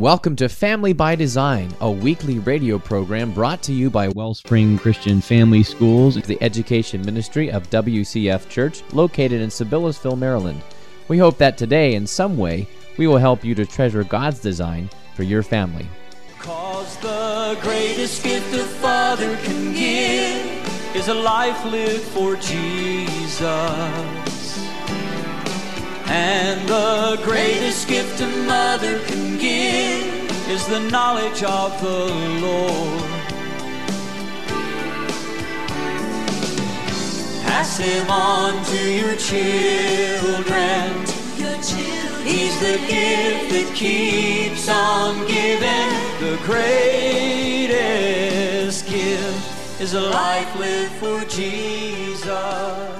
Welcome to Family by Design, a weekly radio program brought to you by Wellspring Christian Family Schools, the education ministry of WCF Church, located in Sibyllesville, Maryland. We hope that today, in some way, we will help you to treasure God's design for your family. 'Cause the greatest gift a father can give is a life lived for Jesus. And the greatest gift a mother can give is the knowledge of the Lord. Pass him on to your children. He's the gift that keeps on giving. The greatest gift is a life lived for Jesus.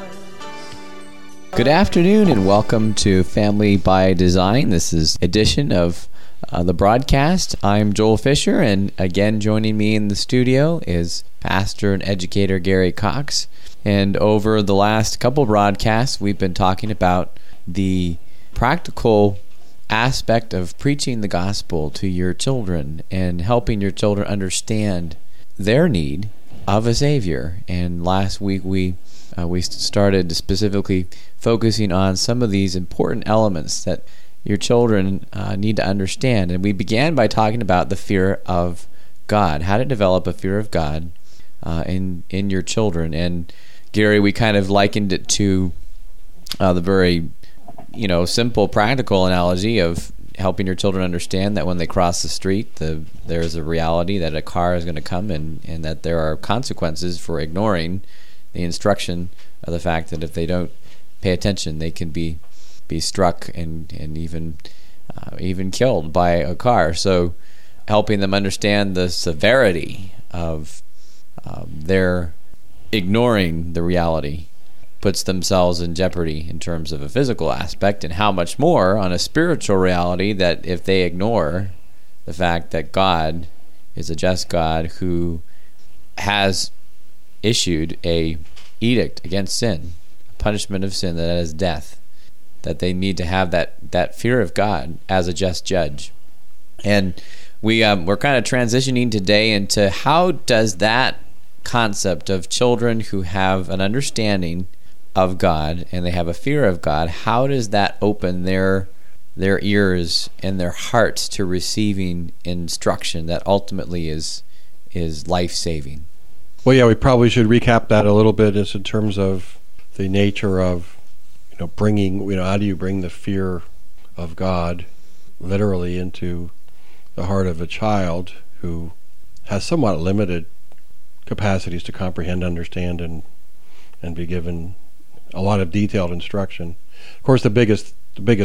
Good afternoon and welcome to Family by Design. This is edition of the broadcast. I'm Joel Fisher, and again joining me in the studio is pastor and educator Gary Cox. And over the last couple broadcasts, we've been talking about the practical aspect of preaching the gospel to your children and helping your children understand their need of a Savior. And last week we started specifically focusing on some of these important elements that your children need to understand. And we began by talking about the fear of God, how to develop a fear of God in your children. And Gary, we kind of likened it to the very simple, practical analogy of helping your children understand that when they cross the street, there's a reality that a car is going to come and that there are consequences for ignoring the instruction of the fact that if they don't pay attention, they can be struck and even killed by a car. So helping them understand the severity of their ignoring the reality puts themselves in jeopardy in terms of a physical aspect, and how much more on a spiritual reality that if they ignore the fact that God is a just God who has issued a edict against sin, a punishment of sin that is death, that they need to have that fear of God as a just judge. And we're kind of transitioning today into how does that concept of children who have an understanding of God and they have a fear of God, how does that open their ears and their hearts to receiving instruction that ultimately is life-saving? Well, yeah, we probably should recap that a little bit as in terms of the nature of, bringing, how do you bring the fear of God literally into the heart of a child who has somewhat limited capacities to comprehend, understand, and be given a lot of detailed instruction. Of course, the biggest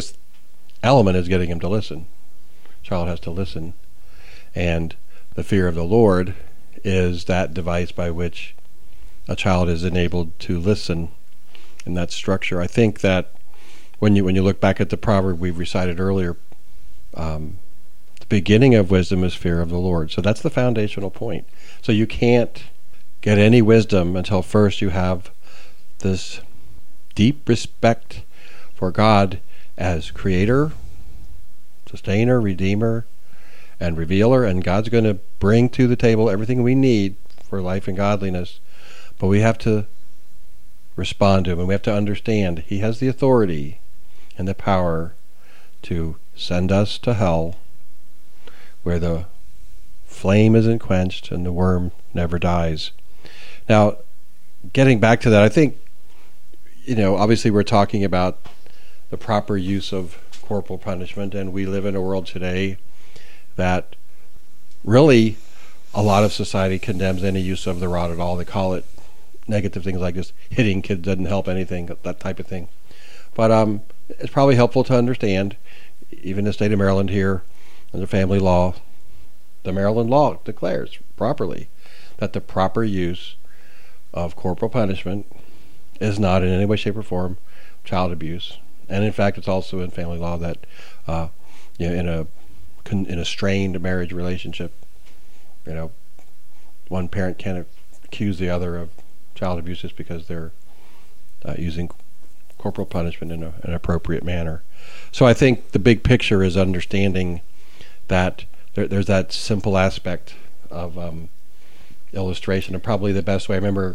element is getting him to listen. The child has to listen. And the fear of the Lord is that device by which a child is enabled to listen in that structure. I think that when you look back at the proverb we recited earlier, the beginning of wisdom is fear of the Lord. So that's the foundational point. So you can't get any wisdom until first you have this deep respect for God as creator, sustainer, redeemer, and revealer, and God's going to bring to the table everything we need for life and godliness, but we have to respond to him, and we have to understand he has the authority and the power to send us to hell where the flame isn't quenched and the worm never dies. Now, getting back to that, I think, obviously we're talking about the proper use of corporal punishment, and we live in a world today that really a lot of society condemns any use of the rod at all. They call it negative things like just hitting kids doesn't help anything, that type of thing. But it's probably helpful to understand, even in the state of Maryland here, under family law, the Maryland law declares properly that the proper use of corporal punishment is not in any way, shape, or form child abuse. And in fact, it's also in family law that in a strained marriage relationship, one parent can't accuse the other of child abuse just because they're using corporal punishment in an appropriate manner. So I think the big picture is understanding that there's that simple aspect of illustration. And probably the best way, I remember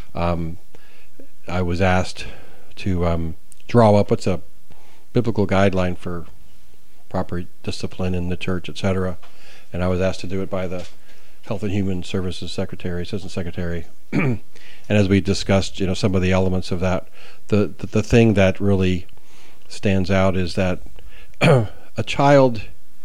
I was asked to draw up what's a biblical guideline for proper discipline in the church, etc. And I was asked to do it by the Health and Human Services Secretary, Assistant Secretary. And as we discussed, some of the elements of that, the thing that really stands out is that a child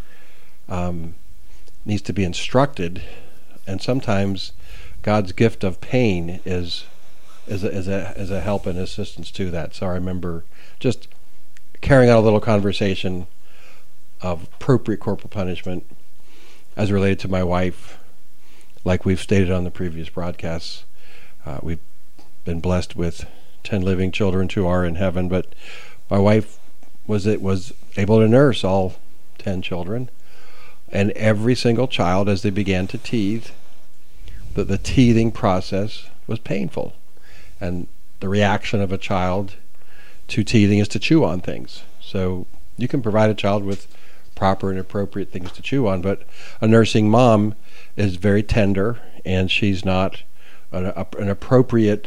needs to be instructed, and sometimes God's gift of pain is a help and assistance to that. So I remember just carrying out a little conversation of appropriate corporal punishment as related to my wife. Like we've stated on the previous broadcasts, we've been blessed with 10 living children, 2 are in heaven, but my wife was able to nurse all 10 children, and every single child, as they began to teethe, the teething process was painful. And the reaction of a child to teething is to chew on things. So you can provide a child with proper and appropriate things to chew on, but a nursing mom is very tender, and she's not an appropriate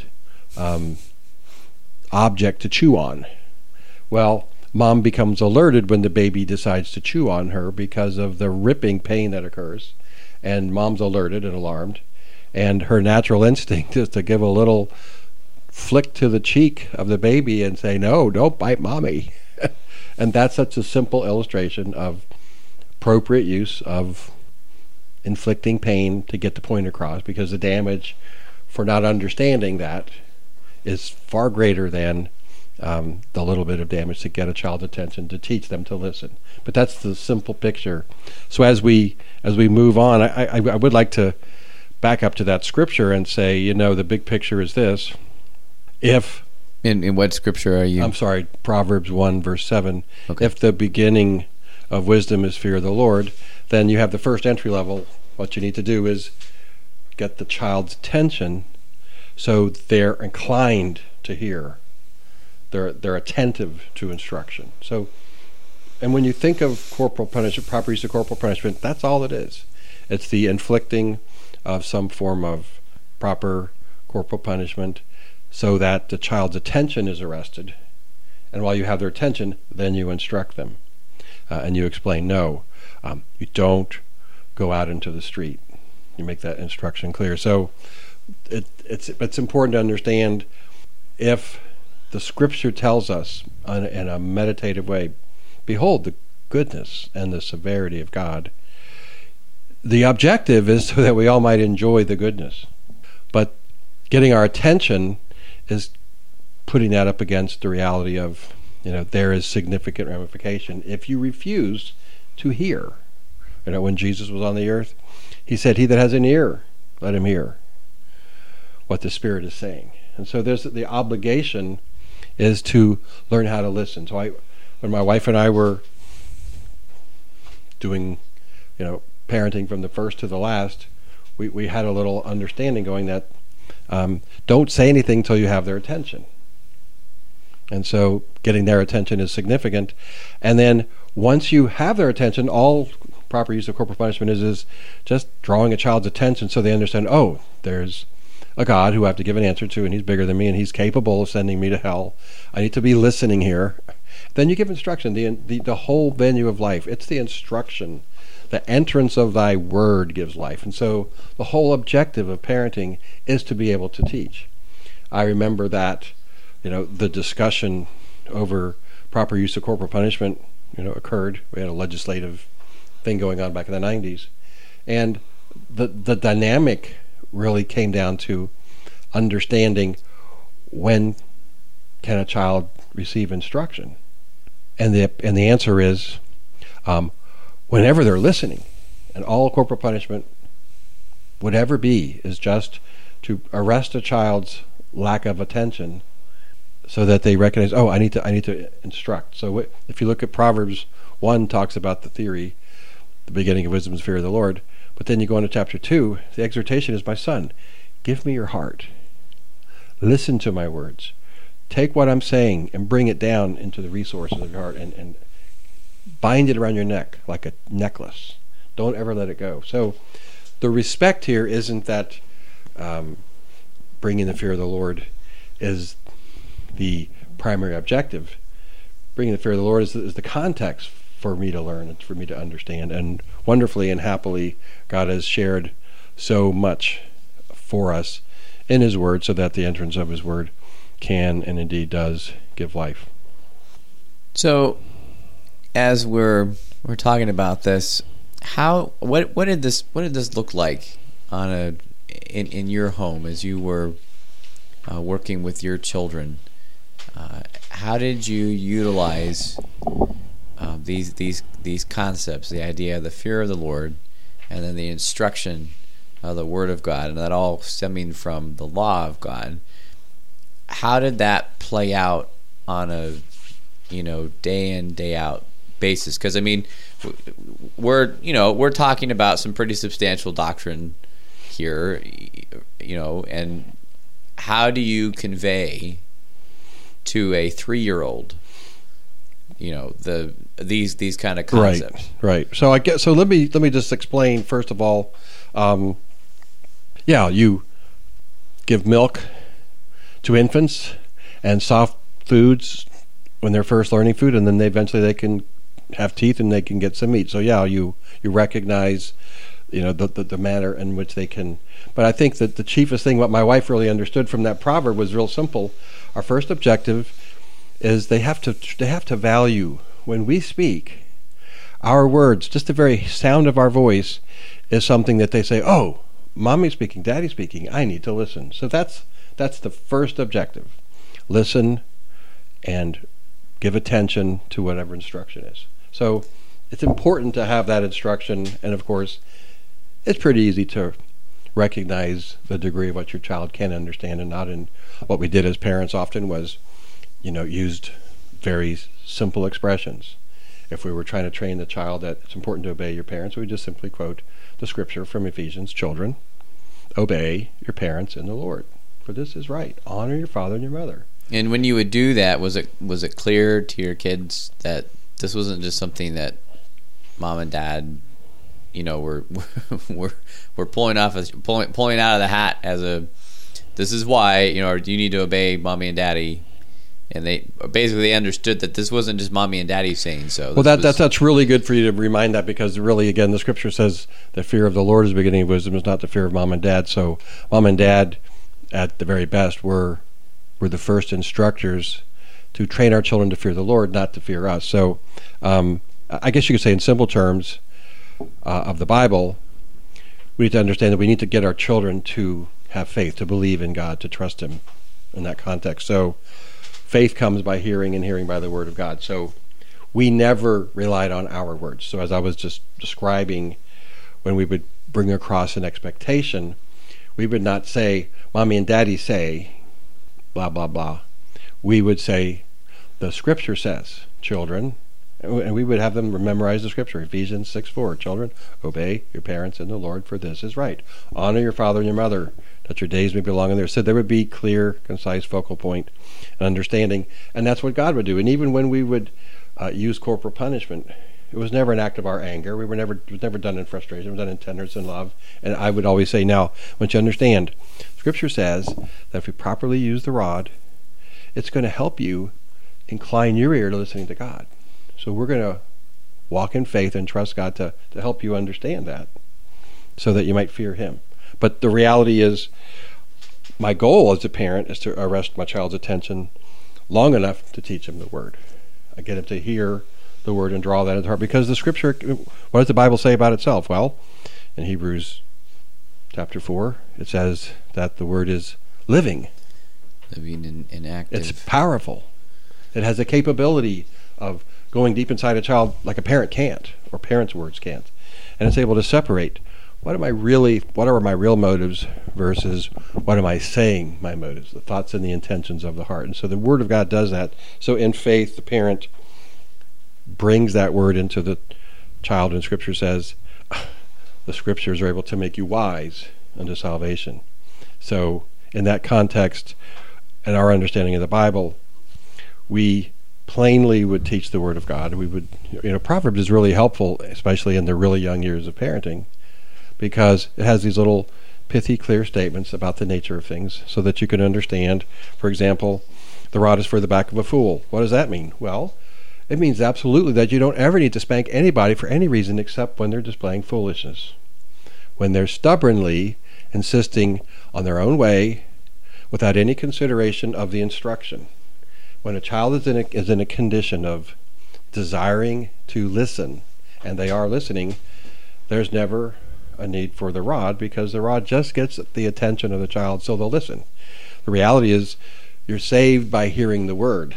object to chew on. Well, mom becomes alerted when the baby decides to chew on her because of the ripping pain that occurs, and mom's alerted and alarmed, and her natural instinct is to give a little flick to the cheek of the baby and say, "No, don't bite mommy." And that's such a simple illustration of appropriate use of inflicting pain to get the point across, because the damage for not understanding that is far greater than the little bit of damage to get a child's attention, to teach them to listen. But that's the simple picture. So as we move on, I would like to back up to that scripture and say, the big picture is this. If in what scripture are you? I'm sorry, Proverbs 1 verse 7. Okay. If the beginning of wisdom is fear of the Lord, then you have the first entry level. What you need to do is get the child's attention so they're inclined to hear. They're attentive to instruction. So, and when you think of corporal punishment, proper use of corporal punishment, that's all it is. It's the inflicting of some form of proper corporal punishment so that the child's attention is arrested. And while you have their attention, then you instruct them. And you explain, no, you don't go out into the street. You make that instruction clear. So it's important to understand, if the scripture tells us in a meditative way, behold the goodness and the severity of God. The objective is so that we all might enjoy the goodness. But getting our attention is putting that up against the reality of, there is significant ramification if you refuse to hear. When Jesus was on the earth, he said, "He that has an ear, let him hear what the Spirit is saying." And so there's the obligation is to learn how to listen. So when my wife and I were doing, parenting from the first to the last, we had a little understanding going that don't say anything until you have their attention. And so getting their attention is significant. And then once you have their attention, all proper use of corporal punishment is just drawing a child's attention so they understand, oh, there's a God who I have to give an answer to, and he's bigger than me, and he's capable of sending me to hell. I need to be listening here. Then you give instruction, the whole venue of life. It's the instruction. The entrance of thy word gives life. And so the whole objective of parenting is to be able to teach. I remember that, the discussion over proper use of corporal punishment, occurred. We had a legislative thing going on back in the 90s. And the dynamic really came down to understanding, when can a child receive instruction? And the answer is whenever they're listening. And all corporal punishment would ever be is just to arrest a child's lack of attention so that they recognize, oh, I need to instruct. So if you look at Proverbs 1, talks about the theory, the beginning of wisdom is fear of the Lord. But then you go into chapter 2, the exhortation is, my son, give me your heart. Listen to my words. Take what I'm saying and bring it down into the resources of your heart and bind it around your neck like a necklace. Don't ever let it go. So the respect here isn't that bringing the fear of the Lord is the primary objective. Bringing the fear of the Lord is the context for me to learn and for me to understand. And wonderfully and happily, God has shared so much for us in His Word so that the entrance of His Word can and indeed does give life. So, as we're talking about this, what did this look like in your home as you were working with your children? How did you utilize these concepts, the idea of the fear of the Lord, and then the instruction of the Word of God, and that all stemming from the law of God? How did that play out on a day in, day out basis? Because I mean, we're talking about some pretty substantial doctrine here, and how do you convey to a 3-year-old, these kind of concepts? Right. So let me just explain first of all. You give milk to infants and soft foods when they're first learning food, and then they can have teeth and they can get some meat. So you recognize the manner in which they can. But I think that the chiefest thing, what my wife really understood from that proverb, was real simple. Our first objective is they have to value when we speak. Our words, just the very sound of our voice, is something that they say, "Oh, Mommy's speaking, Daddy's speaking. I need to listen." So that's the first objective. Listen and give attention to whatever instruction is. So it's important to have that instruction, and of course, it's pretty easy to recognize the degree of what your child can understand and not. And what we did as parents often was, used very simple expressions. If we were trying to train the child that it's important to obey your parents, we would just simply quote the scripture from Ephesians: "Children, obey your parents in the Lord, for this is right. Honor your father and your mother." And when you would do that, was it clear to your kids that this wasn't just something that mom and dad, were pulling out of the hat as this is why, you need to obey mommy and daddy, and they basically understood that this wasn't just mommy and daddy saying so. Well, that's really good for you to remind that, because really, again, the scripture says the fear of the Lord is the beginning of wisdom, is not the fear of mom and dad. So mom and dad, at the very best, were the first instructors to train our children to fear the Lord, not to fear us. So I guess you could say, in simple terms of the Bible, we need to understand that we need to get our children to have faith, to believe in God, to trust Him in that context. So faith comes by hearing, and hearing by the Word of God. So we never relied on our words. So as I was just describing, when we would bring across an expectation, we would not say, "Mommy and Daddy say blah, blah, blah." We would say, "The scripture says, children," and we would have them memorize the scripture. Ephesians 6:4, "Children, obey your parents in the Lord, for this is right. Honor your father and your mother, that your days may be long in there." So there would be clear, concise focal point and understanding, and that's what God would do. And even when we would use corporal punishment, it was never an act of our anger. It was never done in frustration. It was done in tenderness and love. And I would always say, now, once you understand, Scripture says that if we properly use the rod, it's going to help you incline your ear to listening to God. So we're going to walk in faith and trust God to help you understand that, so that you might fear Him. But the reality is, my goal as a parent is to arrest my child's attention long enough to teach him the Word. I get him to hear the Word and draw that into heart. Because the Scripture, what does the Bible say about itself? Well, in Hebrews chapter 4, it says that the Word is living. Living and active. It's powerful. It has the capability of going deep inside a child like a parent can't, or parents' words can't. And it's able to separate what are my real motives versus what am I saying my motives, the thoughts and the intentions of the heart. And so the Word of God does that. So in faith, the parent brings that Word into the child, and Scripture says the Scriptures are able to make you wise unto salvation. So in that context, and our understanding of the Bible, we plainly would teach the Word of God. We would, Proverbs is really helpful, especially in the really young years of parenting, because it has these little pithy, clear statements about the nature of things so that you can understand. For example, the rod is for the back of a fool. What does that mean? Well, it means absolutely that you don't ever need to spank anybody for any reason except when they're displaying foolishness. When they're stubbornly insisting on their own way without any consideration of the instruction. When a child is in a condition of desiring to listen, and they are listening, there's never a need for the rod, because the rod just gets the attention of the child, so they'll listen. The reality is you're saved by hearing the Word,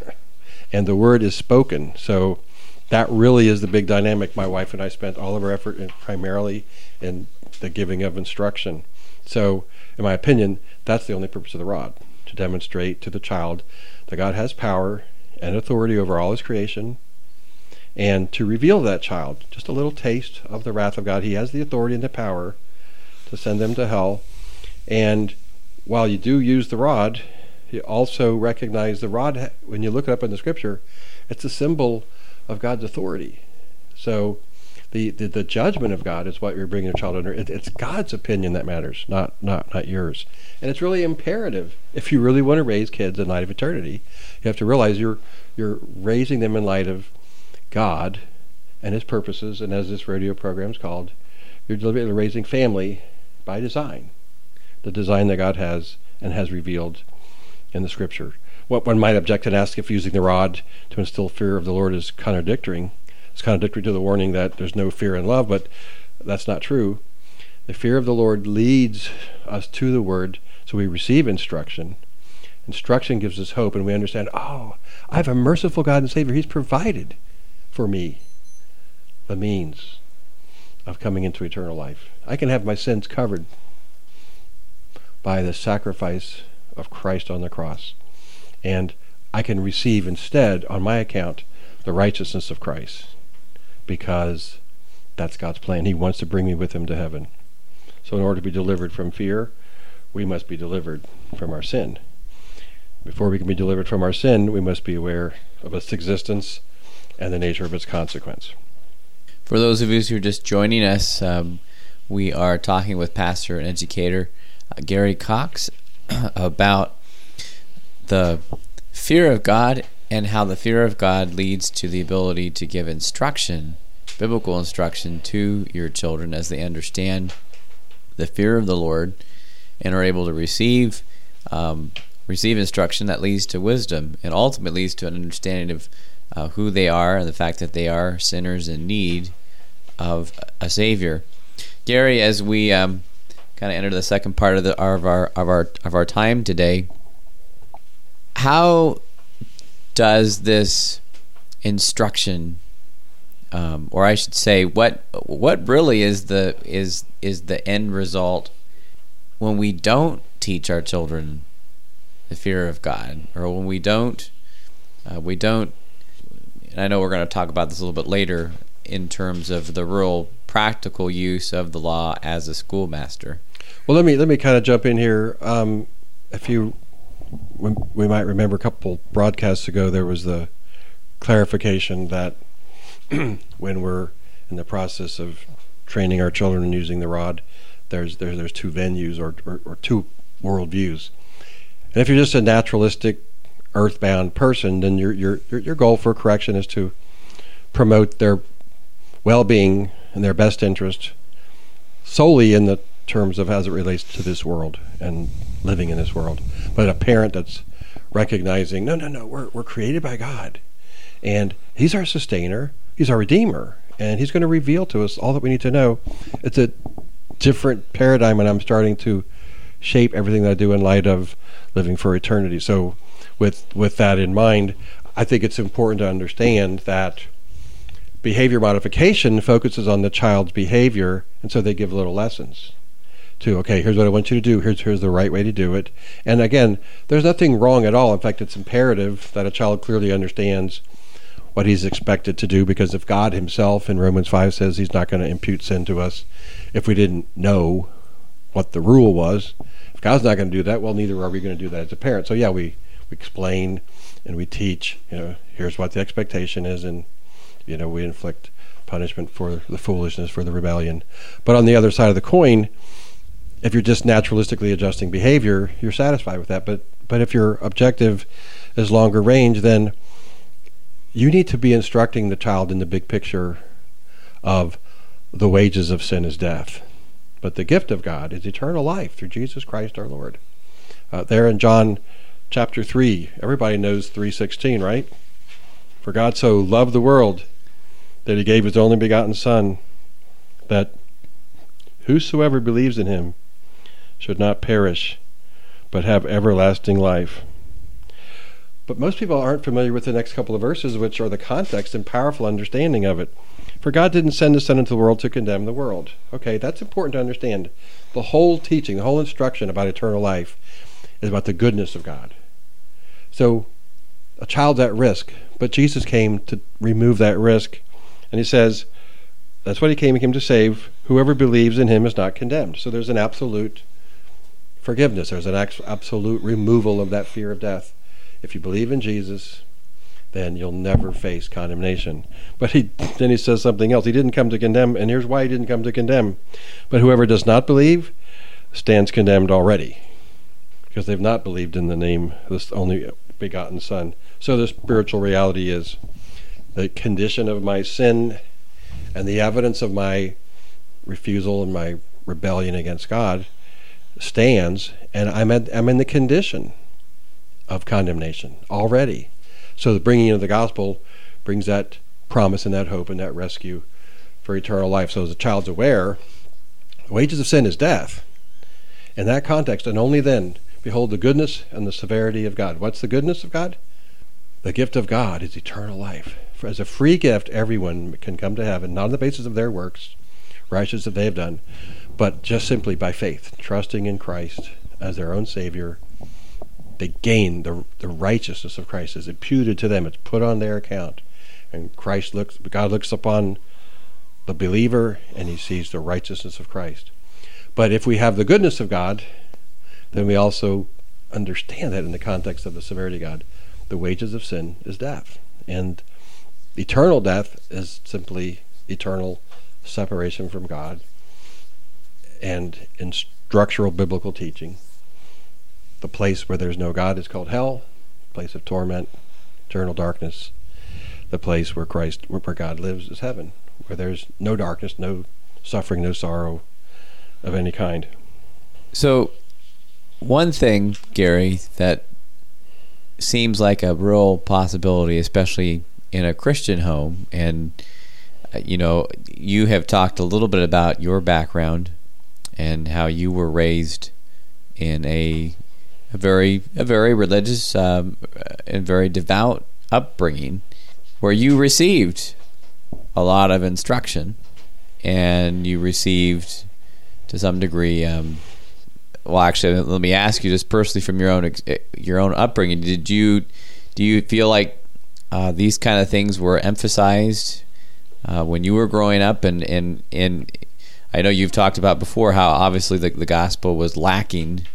and the Word is spoken. So that really is the big dynamic. My wife and I spent all of our effort primarily in the giving of instruction. So, in my opinion, that's the only purpose of the rod, to demonstrate to the child that God has power and authority over all His creation, and to reveal to that child just a little taste of the wrath of God. He has the authority and the power to send them to hell. And while you do use the rod, you also recognize the rod, when you look it up in the Scripture, it's a symbol of God's authority. So the judgment of God is what you're bringing your child under. It's God's opinion that matters, not yours. And it's really imperative, if you really want to raise kids in light of eternity, you have to realize you're raising them in light of God and His purposes, and as this radio program is called, you're deliberately raising family by design, the design that God has and has revealed in the Scripture. What one might object and ask if using the rod to instill fear of the Lord is contradictory. It's contradictory to the warning that there's no fear in love, but that's not true. The fear of the Lord leads us to the Word, so we receive instruction. Instruction gives us hope, and we understand, I have a merciful God and Savior. He's provided for me the means of coming into eternal life. I can have my sins covered by the sacrifice of Christ on the cross. And I can receive instead, on my account, the righteousness of Christ, because that's God's plan. He wants to bring me with Him to heaven. So in order to be delivered from fear, we must be delivered from our sin. Before we can be delivered from our sin, we must be aware of its existence and the nature of its consequence. For those of you who are just joining us, we are talking with pastor and educator Gary Cox about the fear of God and how the fear of God leads to the ability to give instruction, biblical instruction, to your children as they understand the fear of the Lord and are able to receive instruction that leads to wisdom and ultimately leads to an understanding of who they are and the fact that they are sinners in need of a Savior. Gary, as we kind of enter the second part of our time today, how does this instruction, or I should say, what really is the end result when we don't teach our children the fear of God, or when we don't, and I know we're going to talk about this a little bit later in terms of the real practical use of the law as a schoolmaster. Well, let me kind of jump in here. We might remember a couple broadcasts ago, there was the clarification that when we're in the process of training our children and using the rod, there's two venues or two worldviews. And if you're just a naturalistic, earthbound person, then your goal for correction is to promote their well-being and their best interest solely in the terms of as it relates to this world and living in this world. But a parent that's recognizing, no, we're created by God, and He's our sustainer, He's our redeemer, and He's going to reveal to us all that we need to know. It's a different paradigm, and I'm starting to shape everything that I do in light of living for eternity. So with that in mind, I think it's important to understand that behavior modification focuses on the child's behavior, and so they give little lessons to, okay, here's what I want you to do, here's the right way to do it. And again, there's nothing wrong at all. In fact, it's imperative that a child clearly understands what he's expected to do, because if God Himself in Romans 5 says He's not going to impute sin to us if we didn't know what the rule was, if God's not going to do that, well, neither are we going to do that as a parent. So yeah, we explain and we teach, here's what the expectation is, and we inflict punishment for the foolishness, for the rebellion. But on the other side of the coin, if you're just naturalistically adjusting behavior, you're satisfied with that. But if your objective is longer range, then you need to be instructing the child in the big picture of the wages of sin is death, but the gift of God is eternal life through Jesus Christ our Lord. There in John chapter 3, everybody knows 3:16, right? For God so loved the world that he gave his only begotten Son, that whosoever believes in him should not perish, but have everlasting life. But most people aren't familiar with the next couple of verses, which are the context and powerful understanding of it. For God didn't send his Son into the world to condemn the world. Okay, that's important to understand. The whole teaching, the whole instruction about eternal life is about the goodness of God. So a child's at risk, but Jesus came to remove that risk. And he says, that's what he came to save. Whoever believes in him is not condemned. So there's an absolute forgiveness. There's an absolute removal of that fear of death. If you believe in Jesus, then you'll never face condemnation. But then he says something else. He didn't come to condemn, and here's why he didn't come to condemn. But whoever does not believe stands condemned already, because they've not believed in the name of this only begotten Son. So the spiritual reality is the condition of my sin and the evidence of my refusal and my rebellion against God stands, and I'm in the condition of condemnation already. So the bringing of the gospel brings that promise and that hope and that rescue for eternal life. So as a child's aware, the wages of sin is death. In that context, and only then, behold the goodness and the severity of God. What's the goodness of God? The gift of God is eternal life. For as a free gift, everyone can come to heaven, not on the basis of their works, righteous that they have done, but just simply by faith, trusting in Christ as their own Savior. They gain the righteousness of Christ is imputed to them. It's put on their account. And God looks upon the believer and he sees the righteousness of Christ. But if we have the goodness of God, then we also understand that in the context of the severity of God. The wages of sin is death. And eternal death is simply eternal separation from God. And in structural biblical teaching, the place where there's no God is called hell, place of torment, eternal darkness. The place where God lives is heaven, where there's no darkness, no suffering, no sorrow of any kind. So one thing, Gary, that seems like a real possibility, especially in a Christian home, and you have talked a little bit about your background and how you were raised in a very religious and very devout upbringing, where you received a lot of instruction, and you received, to some degree, well, actually, let me ask you, just personally from your own upbringing, do you feel like these kind of things were emphasized when you were growing up? And I know you've talked about before how obviously the gospel was lacking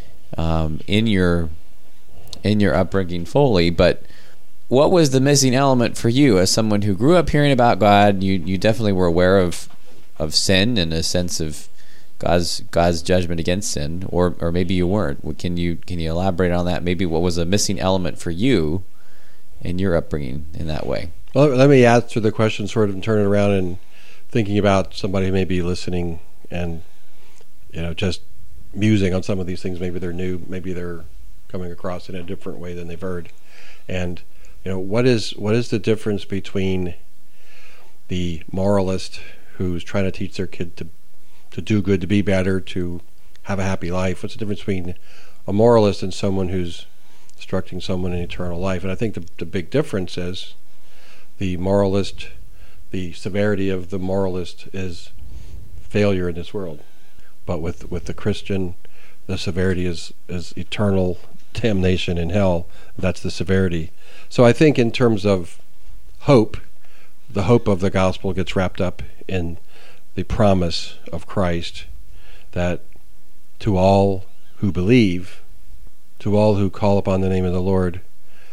in your upbringing fully, but what was the missing element for you as someone who grew up hearing about God? You definitely were aware of sin and a sense of God's judgment against sin, or maybe you weren't. Can you elaborate on that? Maybe what was a missing element for you in your upbringing in that way? Well, let me answer the question sort of and turn it around and thinking about somebody who may be listening and just musing on some of these things. Maybe they're new, maybe they're coming across in a different way than they've heard. And what is the difference between the moralist who's trying to teach their kid to do good, to be better, to have a happy life? What's the difference between a moralist and someone who's instructing someone in eternal life? And I think the big difference is the moralist, the severity of the moralist is failure in this world. But with the Christian, the severity is eternal damnation in hell. That's the severity. So I think in terms of hope, the hope of the gospel gets wrapped up in the promise of Christ that to all who believe, to all who call upon the name of the Lord,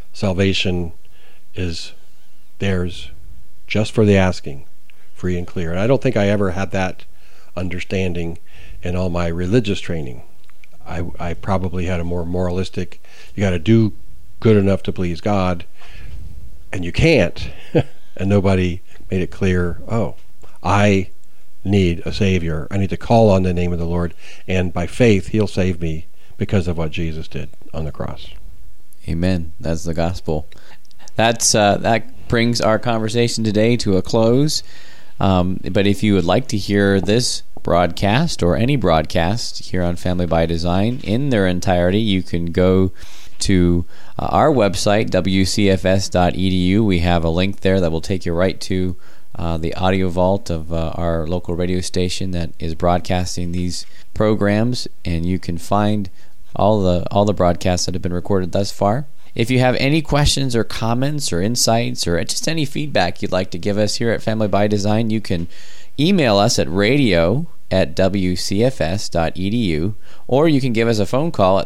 salvation is theirs just for the asking, free and clear. And I don't think I ever had that understanding in all my religious training. I probably had a more moralistic, you got to do good enough to please God, and you can't. And nobody made it clear, oh, I need a Savior. I need to call on the name of the Lord, and by faith, He'll save me because of what Jesus did on the cross. Amen. That's the gospel. That brings our conversation today to a close. But if you would like to hear this broadcast or any broadcast here on Family by Design in their entirety, you can go to our website, wcfs.edu. We have a link there that will take you right to the audio vault of our local radio station that is broadcasting these programs, and you can find all the broadcasts that have been recorded thus far. If you have any questions or comments or insights or just any feedback you'd like to give us here at Family by Design, you can email us at radio@wcfs.edu, or you can give us a phone call at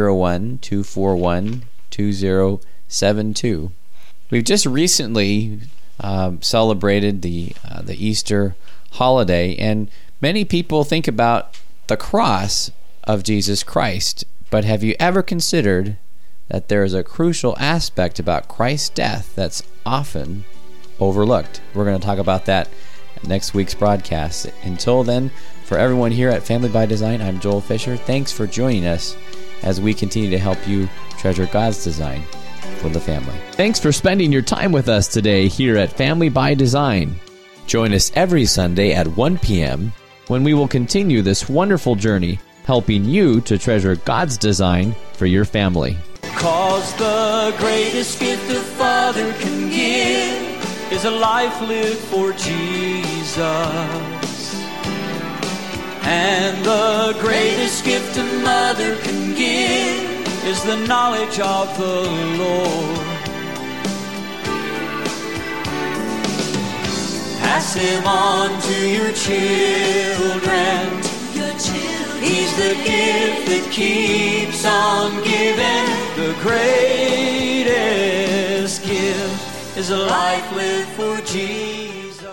301-241-2072. We've just recently celebrated the Easter holiday, and many people think about the cross of Jesus Christ, but have you ever considered that there is a crucial aspect about Christ's death that's often overlooked? We're going to talk about that at next week's broadcast. Until then, for everyone here at Family by Design, I'm Joel Fisher. Thanks for joining us as we continue to help you treasure God's design for the family. Thanks for spending your time with us today here at Family by Design. Join us every Sunday at 1 p.m. when we will continue this wonderful journey helping you to treasure God's design for your family. 'Cause the greatest gift a father can give is a life lived for Jesus. And the greatest gift a mother can give is the knowledge of the Lord. Pass Him on to your children. He's the gift that keeps on giving. The greatest gift is a life lived for Jesus.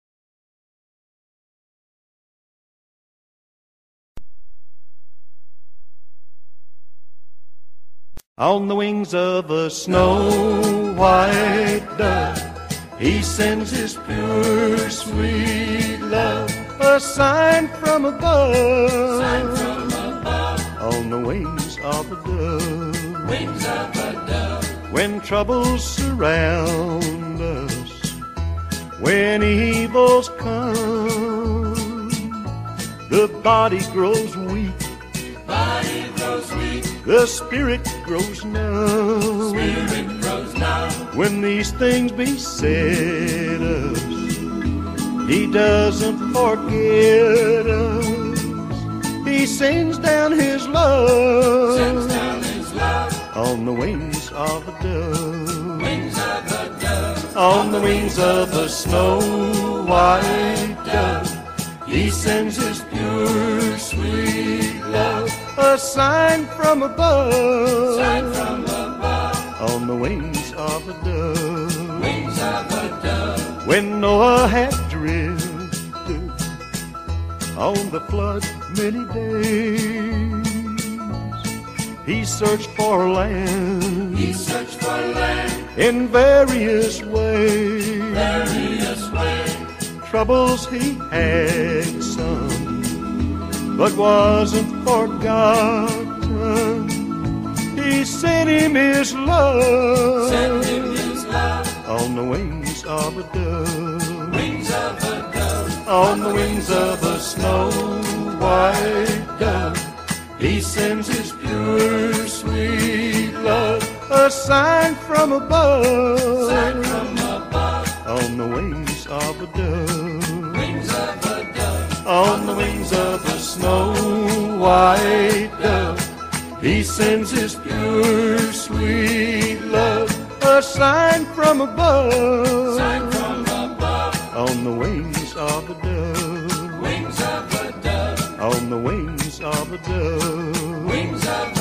On the wings of a snow-white dove, He sends His pure, sweet love, a sign from above. On the wings of a dove. When troubles surround us, when evils come, the body grows weak. The spirit grows numb. When these things beset us, He doesn't forget us. He sends down His love, on the wings of a dove. On the wings of a snow-white dove, He sends His pure, sweet love, a sign from above. On the wings of a dove. When Noah had drifted on the flood many days, he searched for land. In various ways. Troubles he had some, but wasn't forgotten. He sent him his love, on the wings of a dove. On the wings of a snow-white dove, He sends His pure, sweet love, a sign from above. On the wings of a dove. On the wings of a snow-white dove, He sends His pure, sweet love, a sign from above. On the wings of a dove. On the wings of a dove.